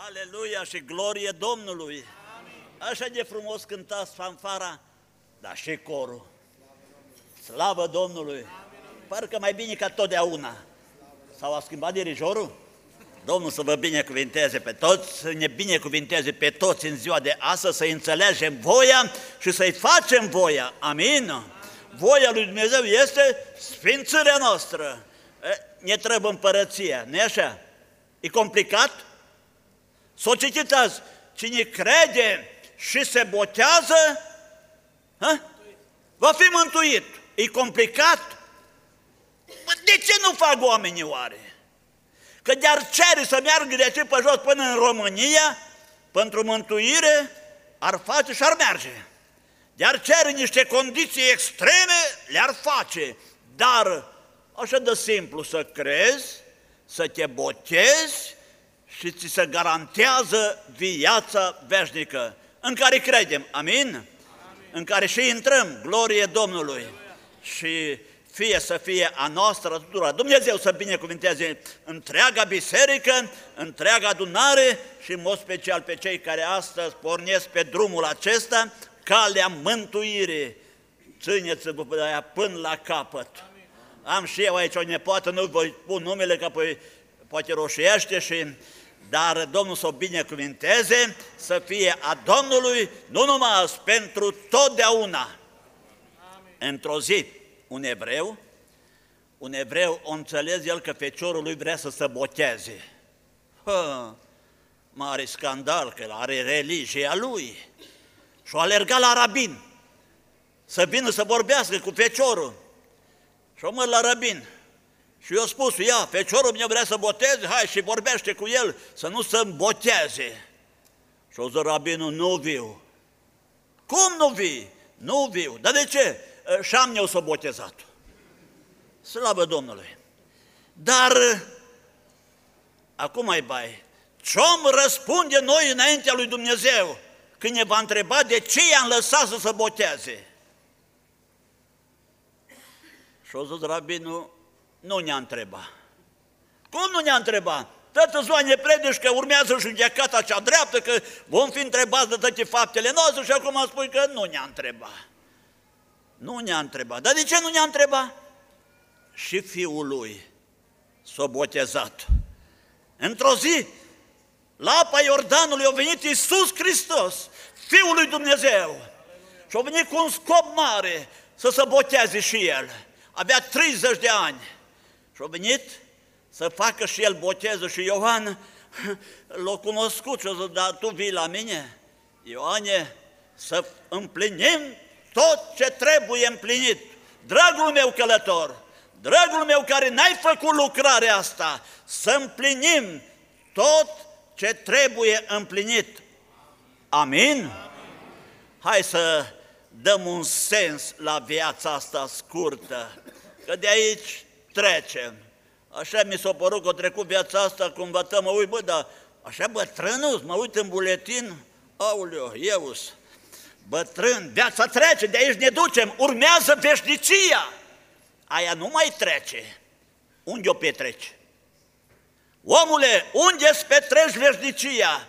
Aleluia și glorie Domnului! Amin. Așa de frumos cântați fanfara, dar și corul. Slavă Domnului! Amin. Parcă mai bine ca totdeauna. Sau a schimbat dirijorul? Domnul să vă binecuvinteze pe toți, să ne binecuvinteze pe toți în ziua de astăzi, să înțelegem voia și să-i facem voia. Amin? Voia lui Dumnezeu este sfințirea noastră. Ne trebuie împărăția, nu-i așa? E complicat? S-o citit azi, cine crede și se botează, va fi mântuit. E complicat? De ce nu fac oamenii oare? Că de-ar cere să meargă de aici pe jos până în România, pentru mântuire, ar face și ar merge. De-ar cere niște condiții extreme, le-ar face. Dar așa de simplu să crezi, să te botezi și ți se garantează viața veșnică, în care credem, amin? Amin. În care și intrăm, glorie Domnului. Și fie să fie a noastră tuturor. Dumnezeu să binecuvinteze întreaga biserică, întreaga adunare și în mod special pe cei care astăzi pornesc pe drumul acesta, calea mântuirii. Țineți-vă de aia până la capăt. Am și eu aici o nepoată, nu voi pun numele, că apoi poate roșiește dar Domnul să o binecuvinteze, să fie a Domnului, nu numai azi, pentru totdeauna. Într-o zi, un evreu o înțeles el că feciorul lui vrea să se boteze. Mare scandal, că el are religia lui. Și-o alergat la rabin, să vină să vorbească cu feciorul. Și-o măr la rabin. Și i-a spus, ia, feciorul meu vrea să boteze, hai și vorbește cu el, să nu se boteze. Și-o zis rabinul, nu viu. Cum nu vii? Nu viu. Dar de ce? Și-am eu s-o botezat. Slavă Domnului! Dar, acum mai bai, ce-om răspunde noi înaintea lui Dumnezeu când ne va întreba de ce i-am lăsat să se boteze? Și-o zis rabinul, nu ne-a întrebat. Cum nu ne-a întrebat? Toată ziua ne predici că urmează judecata cea dreaptă, că vom fi întrebați de toate faptele noastre și acum spui că nu ne-a întrebat. Nu ne-a întrebat. Dar de ce nu ne-a întrebat? Și fiul lui s-a botezat. Într-o zi, la apa Iordanului a venit Iisus Hristos, Fiul lui Dumnezeu, și a venit cu un scop mare să se boteze și el. Avea 30 de ani și a venit să facă și el botezul și Ioan l-a cunoscut și a zis, dar tu vii la mine, Ioane, să împlinim tot ce trebuie împlinit. Dragul meu călător, dragul meu care n-ai făcut lucrarea asta, să împlinim tot ce trebuie împlinit. Amin? Amin. Hai să dăm un sens la viața asta scurtă, că de aici trecem. Așa mi s-a părut că a trecut viața asta, cum bătă, mă uit, dar așa bătrânul, mă uit în buletin, aoleu, eus, bătrân, viața trece, de aici ne ducem, urmează veșnicia. Aia nu mai trece. Unde o petreci? Omule, unde îți petreci veșnicia?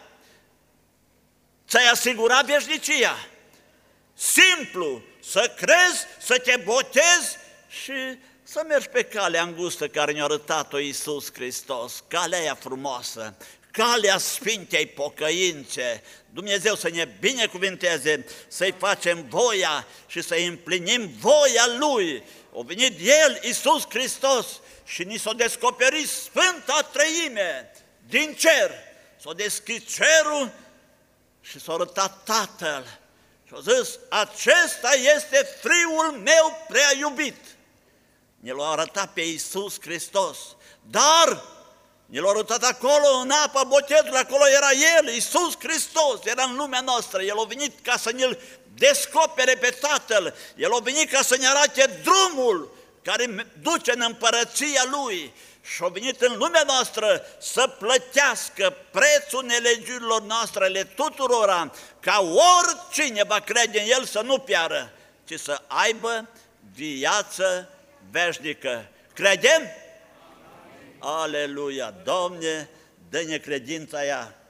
Ți-ai asigurat veșnicia? Simplu, să crezi, să te botezi și să mergi pe calea îngustă care ne-a arătat-o Iisus Hristos, calea aia frumoasă, calea Sfintei Pocăințe. Dumnezeu să ne binecuvinteze, să-i facem voia și să-i împlinim voia Lui. A venit El, Iisus Hristos, și ni s-a descoperit Sfânta Treime din cer. S-a deschis cerul și s-a arătat Tatăl. Și a zis, acesta este Fiul meu prea iubit. Ne l-a arătat pe Iisus Hristos, dar ne l-a arătat acolo în apa botezului, acolo era El, Iisus Hristos, era în lumea noastră. El a venit ca să ne-L descopere pe Tatăl, El a venit ca să ne arate drumul care duce în împărăția Lui și a venit în lumea noastră să plătească prețul nelegiurilor noastre, ale tuturora, ca oricine va crede în El să nu piară, ci să aibă viață veșnică. Credem? Aleluia! Doamne, dă-ne credința aia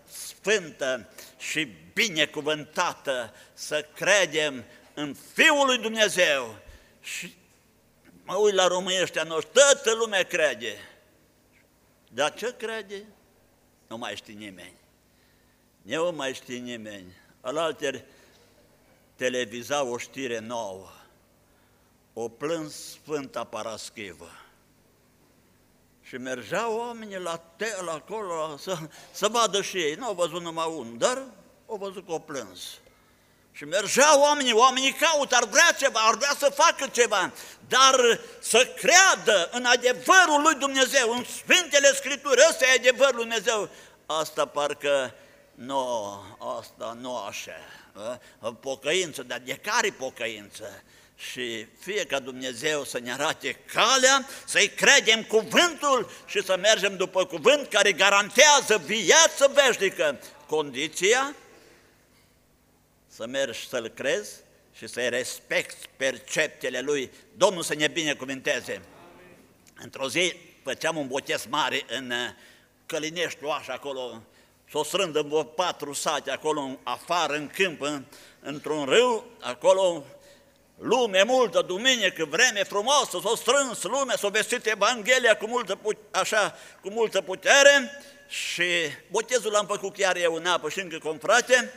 sfântă și binecuvântată, să credem în Fiul lui Dumnezeu. Și mă uit la românii ăștia noștri, toată lumea crede. Dar ce crede? Nu mai știe nimeni. Nu mai știe nimeni. Alaltăieri televiza o știre nouă. O plâns Sfânta Paraschivă. Și mergeau oamenii la tel acolo să vadă și ei. Nu au văzut numai unul, dar au văzut că o plâns. Și mergeau oamenii caută, ar vrea ceva, ar vrea să facă ceva, dar să creadă în adevărul lui Dumnezeu, în Sfintele Scripturi, ăsta e adevărul lui Dumnezeu. Asta parcă asta nu așa. Pocăință, dar de care pocăință? Și fie ca Dumnezeu să ne arate calea, să-i credem cuvântul și să mergem după cuvânt care garantează viață veșnică. Condiția? Să mergi să-L crezi și să-i respecti perceptele Lui. Domnul să ne binecuvânteze. Într-o zi făceam un botez mare în Călinești, așa acolo, s-o strândă în 4 sate, acolo afară, în câmp, într-un râu, acolo, lume multă, duminică, vreme frumoasă, s-o strâns lumea, s-o vestit Evanghelia cu multă putere și botezul l-am făcut chiar eu în apă și încă cu un frate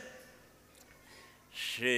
și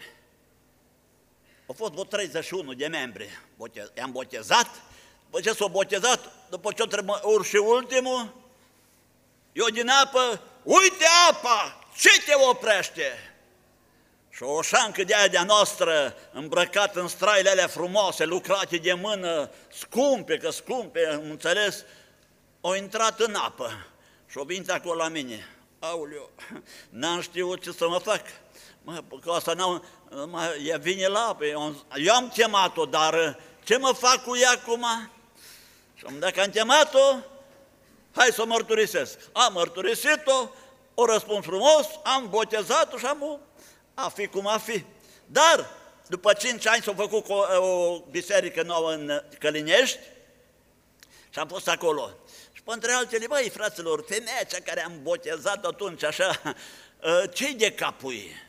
au fost vreo 31 de membri, i-am botezat, după ce s-au botezat, după ce urc și ultimul, eu din apă, uite apa, ce te oprește? Și o șancă de aia de-a noastră, îmbrăcată în straile alea frumoase, lucrate de mână, scumpe, am înțeles, au intrat în apă și au venit acolo la mine. Aoleu, n-am știut ce să mă fac. Că asta ea vine la apă, eu am chemat-o, dar ce mă fac cu ea acum? Și dacă am chemat-o, hai să o mărturisesc. Am mărturisit-o, o răspuns frumos, am botezat-o și a fi cum a fi. Dar, după 5 ani s-a făcut o biserică nouă în Călinești și am fost acolo. Și între altele, băi, fraților, femeia cea care am botezat atunci așa, ce-i de capul ei?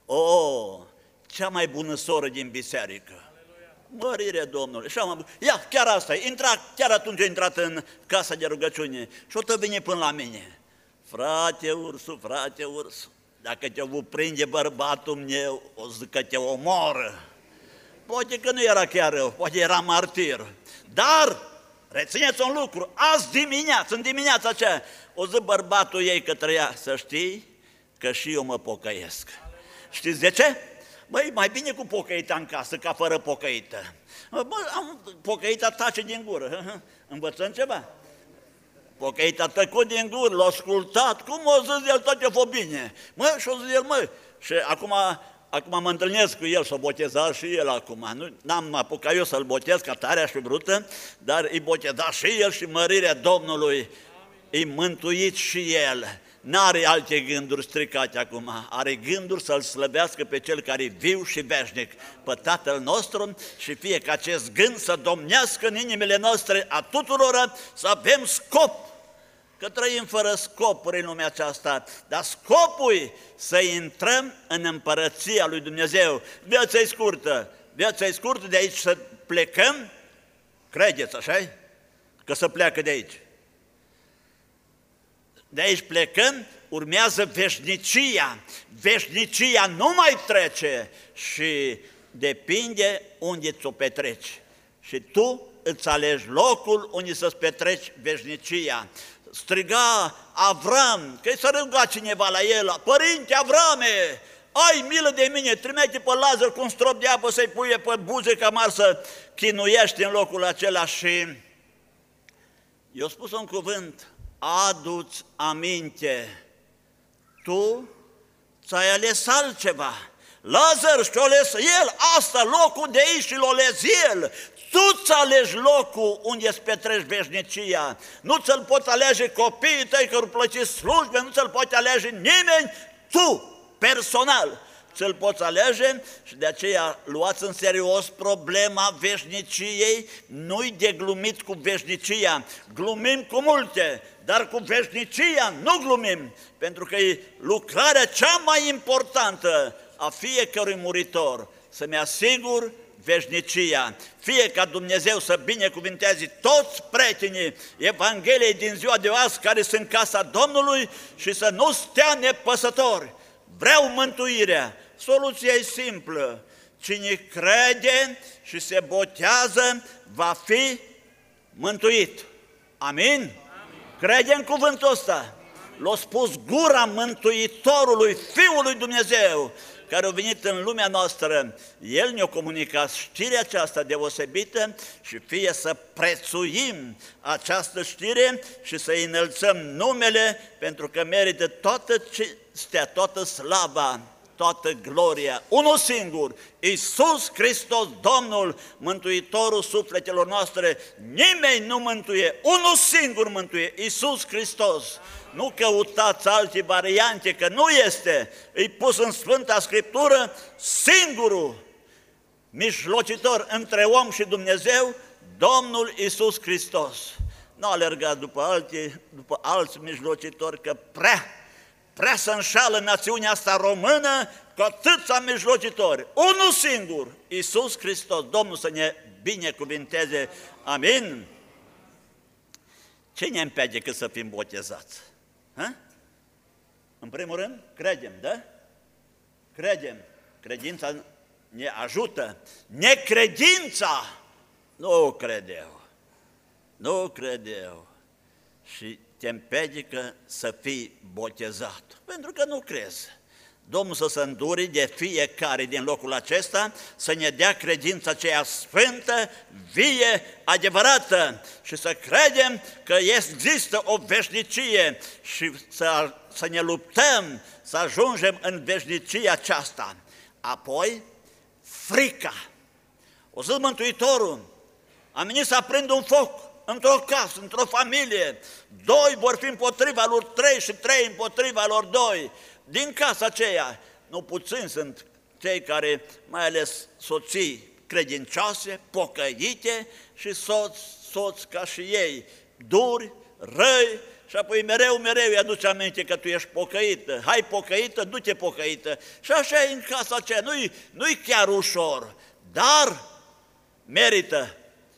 Cea mai bună soră din biserică. Mărire Domnului. Și chiar asta, chiar atunci a intrat în casa de rugăciune și o vine până la mine. Frate Ursu, dacă te prinde bărbatul meu, o zic că te omoră. Poate că nu era chiar rău, poate era martir. Dar, rețineți un lucru, în dimineața aceea, o zic bărbatul ei către ea, să știi că și eu mă pocăiesc. Știți de ce? Băi, mai bine cu pocăita în casă ca fără pocăită. Pocăita tace din gură. Învățăm ceva? Pocăita tăcut din gură, l-a ascultat. Cum o zis el, tot e fost bine. Și-o zis el, Și acum mă întâlnesc cu el, s-o boteza și el acum. N-am apucat eu să-l botez, ca tare aș fi brută, dar îi boteza și el și mărirea Domnului. E mântuit și el. N-are alte gânduri stricate acum, are gânduri să-L slăvească pe Cel care e viu și veșnic, pe Tatăl nostru, și fie ca acest gând să domnească în inimile noastre a tuturor, să avem scop, că trăim fără scopuri în lumea aceasta, dar scopul e să intrăm în împărăția lui Dumnezeu. Viața e scurtă, de aici să plecăm, credeți, așa-i? Că să pleacă de aici. De aici plecând, urmează veșnicia. Veșnicia nu mai trece și depinde unde ți-o petreci. Și tu îți alegi locul unde să-ți petreci veșnicia. Striga Avram, că-i să ruga cineva la el, Părinte Avrame, ai milă de mine, trimite pe Lazar cu un strop de apă să-i puie pe buze ca mar să chinuiești în locul acela. Și eu spus un cuvânt, adu-ți aminte, tu ți-ai ales altceva. Lazar și-o ales el, asta, locul de aici și l-o ales el. Tu ți alegi locul unde îți petreci veșnicia. Nu ți-l poți alege copiii tăi că îți plăci slujbe, nu ți-l poți alege nimeni, tu, personal. ți-l poți alege și de aceea luați în serios problema veșniciei, nu-i de glumit cu veșnicia, glumim cu multe, dar cu veșnicia nu glumim, pentru că e lucrarea cea mai importantă a fiecărui muritor, să-mi asigur veșnicia. Fie ca Dumnezeu să binecuvinteze toți prietenii Evangheliei din ziua de azi care sunt în casa Domnului și să nu stea nepăsători. Vreau mântuirea. Soluția e simplă. Cine crede și se botează va fi mântuit. Amin? Crede în cuvântul ăsta. L-a spus gura Mântuitorului, Fiului Dumnezeu, care a venit în lumea noastră. El ne-a comunicat știrea aceasta deosebită și fie să prețuim această știre și să înălțăm numele, pentru că merită toată cinstea, toată slava, toată gloria. Unul singur, Iisus Hristos, Domnul, Mântuitorul sufletelor noastre. Nimeni nu mântuie, unul singur mântuie, Iisus Hristos. Nu căutați alte variante, că nu este. E pus în Sfânta Scriptură singurul mijlocitor între om și Dumnezeu, Domnul Iisus Hristos. Nu alergați după alți mijlocitori, că prea se înșală națiunea asta română cu atâția mijlocitori. Unul singur, Iisus Hristos. Domnul să ne binecuvinteze. Amin. Ce ne împiedică să fim botezați? Ha? În primul rând, credem, da? Credem. Credința ne ajută. Necredința nu cred eu. Nu cred eu. Și te împiedică să fii botezat. Pentru că nu crezi. Domnul să se îndure de fiecare din locul acesta, să ne dea credința aceea sfântă, vie, adevărată și să credem că există o veșnicie și să ne luptăm să ajungem în veșnicia aceasta. Apoi, frica. O să Mântuitorul a venit să aprindă un foc într-o casă, într-o familie. Doi vor fi împotriva lor trei și trei împotriva lor doi. Din casa aceea, nu puțini sunt cei care, mai ales soții credincioase, pocăite și soți ca și ei, duri, răi, și apoi mereu îi aduce aminte că tu ești pocăită. Hai pocăită, du-te pocăită. Și așa e în casa aceea, nu-i chiar ușor, dar merită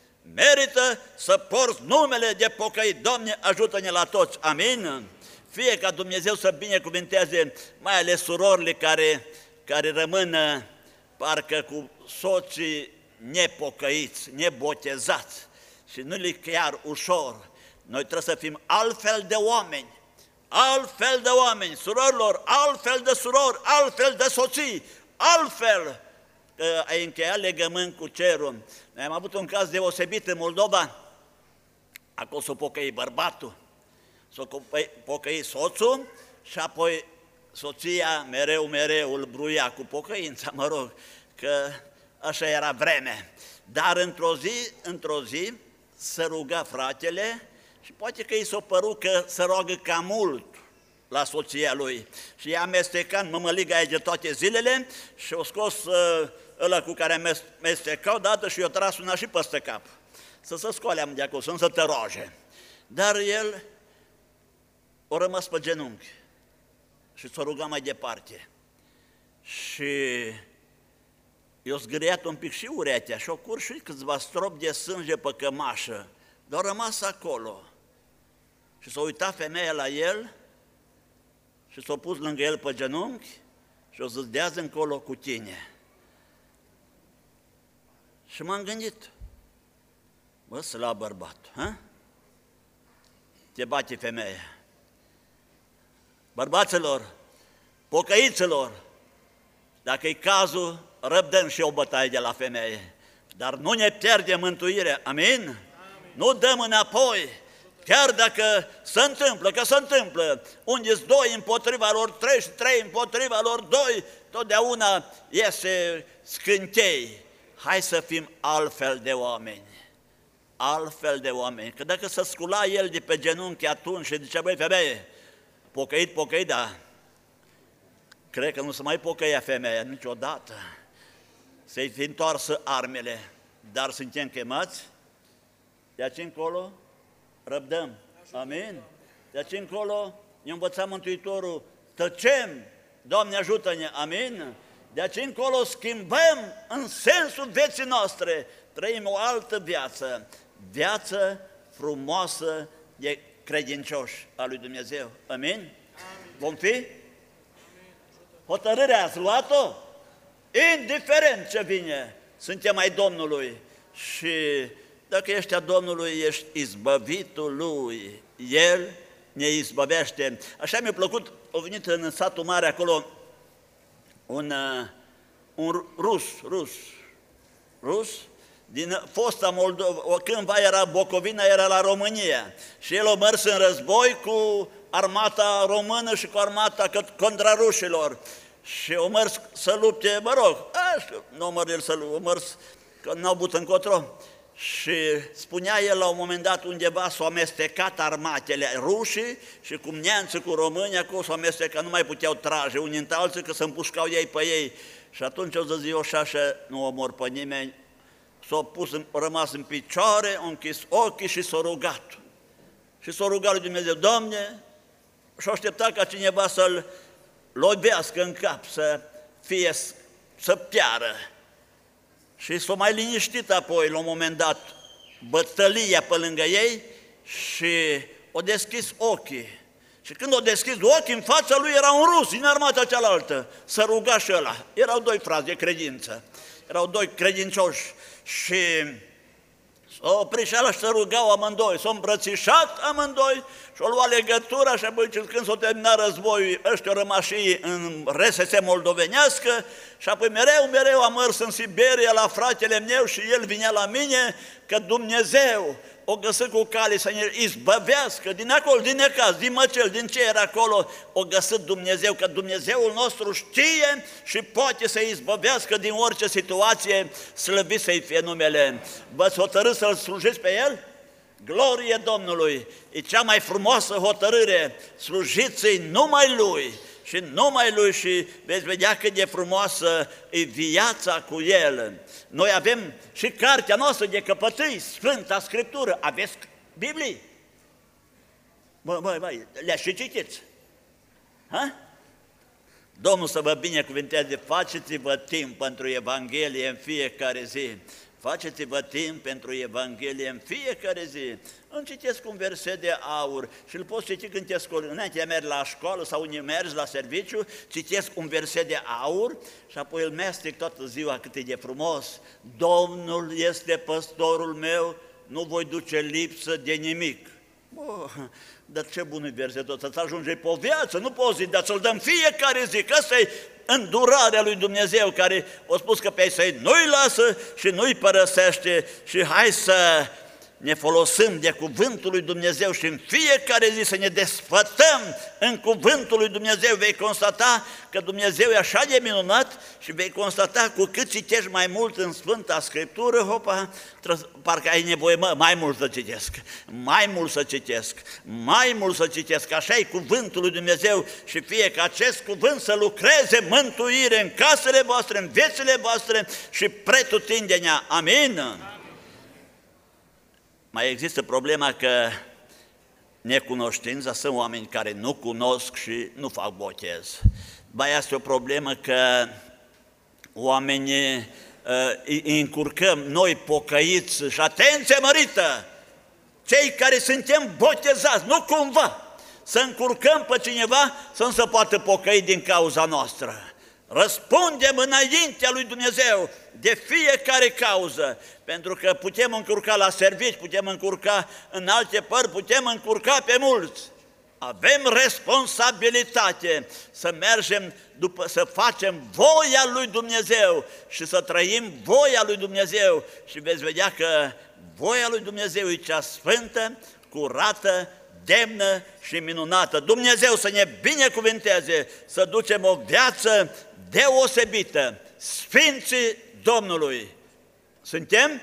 să porți numele de pocăit. Doamne, ajută-ne la toți, amin? Fie ca Dumnezeu să binecuvinteze mai ales surorile care rămân parcă cu soții nepocăiți, nebotezați și nu le chiar ușor. Noi trebuie să fim altfel de oameni, surorilor, altfel de surori, altfel de soții, altfel că ai încheiat legământ cu cerul. Noi am avut un caz deosebit în Moldova, acolo s-a pocăit bărbatul, s-a pocăit soțul și apoi soția mereu îl bruia cu pocăința, mă rog, că așa era vreme. Dar într-o zi se ruga fratele și poate că i s-a părut că se roagă cam mult la soția lui și i-a amestecat în mămăliga aia de toate zilele și a scos ăla cu care amestecau dată și i-a tras una și peste cap. Să se scoale de acolo, să te roage. Dar el a rămas pe genunchi și s-a rugat mai departe. Și i-a zgâriat un pic și urechea și-a curs și câțiva stropi de sânge pe cămașă, dar a rămas acolo. Și s-a uitat femeia la el și s-a pus lângă el pe genunchi și o zis, de-azi încolo cu tine. Și m-am gândit, bă, slab bărbat, ha? Te bate femeia. Bărbaților, pocăiților, dacă e cazul, răbdăm și o bătaie de la femeie, dar nu ne pierdem mântuirea, amin? Nu dăm înapoi, chiar dacă se întâmplă, că se întâmplă, unde-s doi împotriva lor trei și trei împotriva lor doi, totdeauna iese scântei. Hai să fim altfel de oameni, că dacă se scula el de pe genunchi atunci și zicea, băi, femeie, pocăit, da, cred că nu se mai pocăia femeia niciodată să-i fi întoarsă armele, dar suntem chemați, de aici încolo răbdăm, amin? De aici încolo ne învăța Mântuitorul, tăcem, Doamne ajută-ne, amin? De aici încolo schimbăm în sensul vieții noastre, trăim o altă viață, viață frumoasă de credincioși al lui Dumnezeu, amin? Vom fi? Hotărârea ați luat-o? Indiferent ce vine, suntem ai Domnului și dacă ești a Domnului, ești izbăvitul Lui, El ne izbăvește. Așa mi-a plăcut, a venit în satul mare acolo un rus, din fosta Moldova, cândva era Bucovina, era la România și el a mers în război cu armata română și cu armata contra rușilor și a mers să lupte, mă rog, nu a mers, că n-au avut încotro. Și spunea el la un moment dat undeva s-au amestecat armatele rușii și cum neamții cu români, acolo s-au amestecat, nu mai puteau trage unii între alții că se împușcau ei pe ei. Și atunci au zis, eu așa nu omor pe nimeni, s-au rămas în picioare, au închis ochii și s-au rugat. Și s-au rugat lui Dumnezeu, Doamne, și-au așteptat ca cineva să-l lovească în cap, să piară. Și s-a mai liniștit apoi, la un moment dat, bătălia pe lângă ei și o deschis ochii. Și când o deschis ochii, în fața lui era un rus din armata cealaltă. Să ruga și ăla. Erau doi frați de credință, erau doi credincioși și s-au oprit și ăla și se rugau amândoi, s-au îmbrățișat amândoi și-au luat legătura și apoi când s-a terminat războiul, ăștia au rămas și în RSS moldovenească și apoi mereu am mers în Siberia la fratele meu și el vinea la mine că Dumnezeu o găsit cu cale să ne izbăvească din acolo, din necaz, din măcel, din ce era acolo, o găsit Dumnezeu, că Dumnezeul nostru știe și poate să izbăvească din orice situație, slăvit să-i fie numele. V-ați hotărât să-L slujiți pe El? Glorie Domnului! E cea mai frumoasă hotărâre, slujiți-i numai Lui și numai Lui și veți vedea cât de frumoasă e viața cu El. Noi avem și cartea noastră de căpătâi, Sfânta Scriptură, aveți Biblii? Băi, le-aș și citiți. Ha? Domnul să vă binecuvânteze, faceți-vă timp pentru Evanghelie în fiecare zi. Faceți-vă timp pentru Evanghelie în fiecare zi. Îmi citesc un verset de aur și îl poți citi când înainte de mergi la școală sau unde mergi la serviciu, citesc un verset de aur și apoi îl mestec toată ziua cât e de frumos. Domnul este păstorul meu, nu voi duce lipsă de nimic. Dar ce bun e versetul ăsta, să ajunge pe o viață, nu poți zi, dar să-l dăm fiecare zi, că ăsta e îndurarea lui Dumnezeu, care a spus că pe ei săi nu-i lasă și nu-i părăsește și hai să ne folosim de cuvântul lui Dumnezeu și în fiecare zi să ne desfătăm în cuvântul lui Dumnezeu. Vei constata că Dumnezeu e așa de minunat și vei constata cu cât citești mai mult în Sfânta Scriptură, parcă ai nevoie mai mult să citesc, mai mult să citesc, mai mult să citesc. Așa e cuvântul lui Dumnezeu și fie ca acest cuvânt să lucreze mântuire în casele voastre, în viețile voastre și pretutindenea. Amin? Mai există problema că necunoștința, sunt oameni care nu cunosc și nu fac botez. Ba, este o problemă că oamenii îi încurcăm, noi pocăiți și atenție mărită, cei care suntem botezați, nu cumva să încurcăm pe cineva să nu se poată pocăi din cauza noastră. Răspundem înaintea lui Dumnezeu de fiecare cauză, pentru că putem încurca la servici, putem încurca în alte părți, putem încurca pe mulți. Avem responsabilitate să mergem să facem voia lui Dumnezeu și să trăim voia lui Dumnezeu și veți vedea că voia lui Dumnezeu e cea sfântă, curată, demnă și minunată. Dumnezeu să ne binecuvânteze, să ducem o viață deosebită, Sfinții Domnului. Suntem?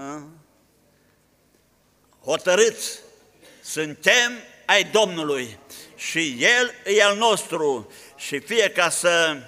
Hotărâți, suntem ai Domnului. și El e al nostru și fie ca să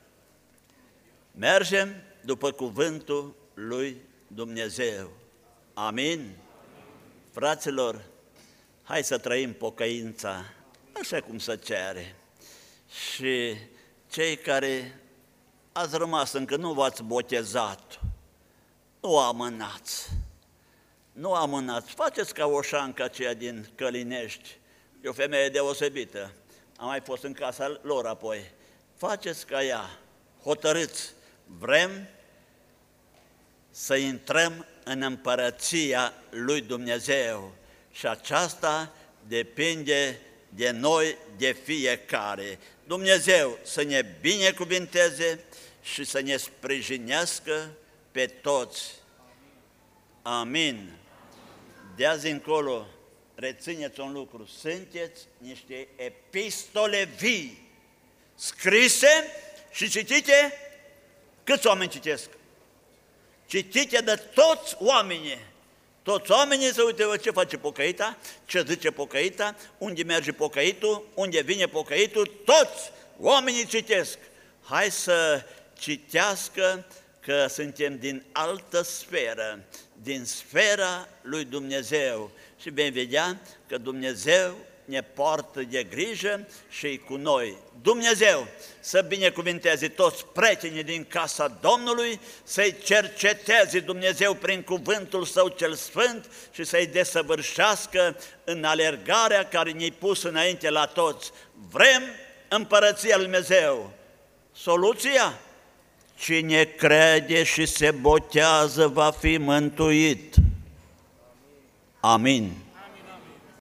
mergem după cuvântul lui Dumnezeu. Amin? Fraților, hai să trăim pocăința așa cum se cere. Și cei care ați rămas încă nu v-ați botezat, nu amânați. Nu amânați, faceți ca Oșanca aceea din Călinești, e o femeie deosebită, am mai fost în casa lor apoi. Faceți ca ea, hotărâți, vrem să intrăm în împărăția lui Dumnezeu și aceasta depinde de noi, de fiecare. Dumnezeu să ne binecuvinteze și să ne sprijinească pe toți. Amin. De azi încolo, rețineți un lucru, sunteți niște epistole vii, scrise și citite. Câți oameni citesc? Citite de toți oamenii. Toți oamenii se uită ce face pocăita, ce zice pocăita, unde merge pocăitul, unde vine pocăitul, toți oamenii citesc. Hai să citească că suntem din altă sferă, din sfera lui Dumnezeu și vom vedea că Dumnezeu ne poartă de grijă și cu noi. Dumnezeu să binecuvinteze toți prietenii din casa Domnului, să-i cerceteze Dumnezeu prin cuvântul Său cel Sfânt și să-i desăvârșească în alergarea care ne-i pus înainte la toți. Vrem împărăția lui Dumnezeu. Soluția? Cine crede și se botează va fi mântuit. Amin.